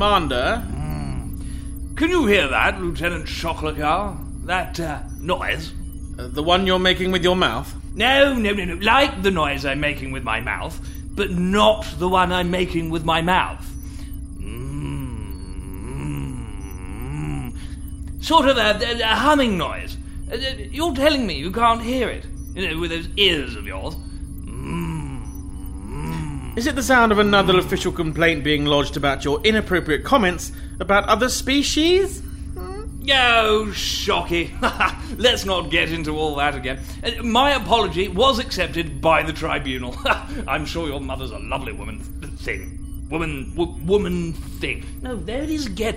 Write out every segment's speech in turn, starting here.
Commander. Can you hear that, Lieutenant Chocolacar? That, noise? The one you're making with your mouth? No. Like the noise I'm making with my mouth, but not the one I'm making with my mouth. Sort of a humming noise. You're telling me you can't hear it, with those ears of yours. Is it the sound of another official complaint being lodged about your inappropriate comments about other species? Oh, shocky. Let's not get into all that again. My apology was accepted by the tribunal. I'm sure your mother's a lovely woman thing. Woman thing. No, there it is again.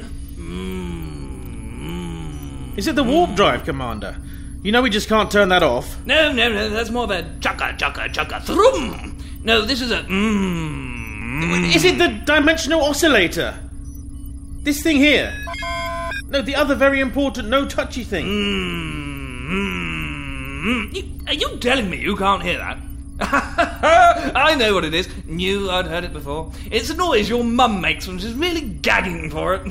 Is it the warp drive, Commander? You know we just can't turn that off. No, that's more of a chugga, thrum. No, this is a Is it the dimensional oscillator? This thing here? No, the other very important no-touchy thing. Are you telling me you can't hear that? I know what it is. Knew I'd heard it before. It's a noise your mum makes when she's really gagging for it.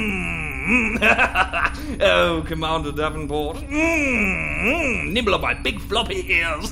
Oh, Commander Davenport. Nibble on my big floppy ears.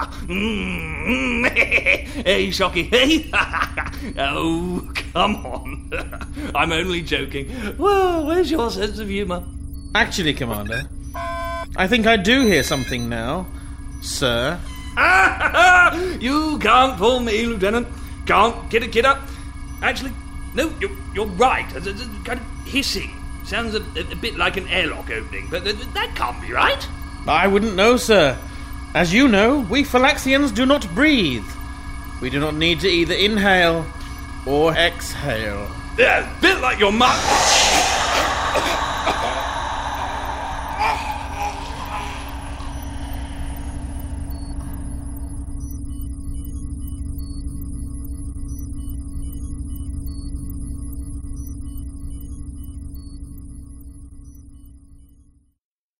Hey, Shocky. Hey. Oh, come on. I'm only joking. Well, where's your sense of humour? Actually, Commander, I think I do hear something now, sir. You can't fool me, Lieutenant. Can't. Get up. Actually, no, you're right. It's kind of hissing. Sounds a bit like an airlock opening, but that can't be right. I wouldn't know, sir. As you know, we Phylaxians do not breathe. We do not need to either inhale or exhale. Yeah, a bit like your mum.